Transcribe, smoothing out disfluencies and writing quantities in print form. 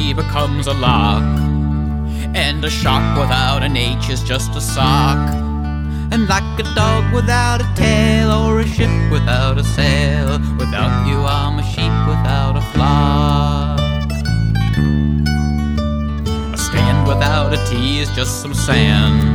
T becomes a lock, and a shark without an H is just a sock. And like a dog without a tail, or a ship without a sail, without you I'm a sheep without a flock. A stand without a T is just some sand,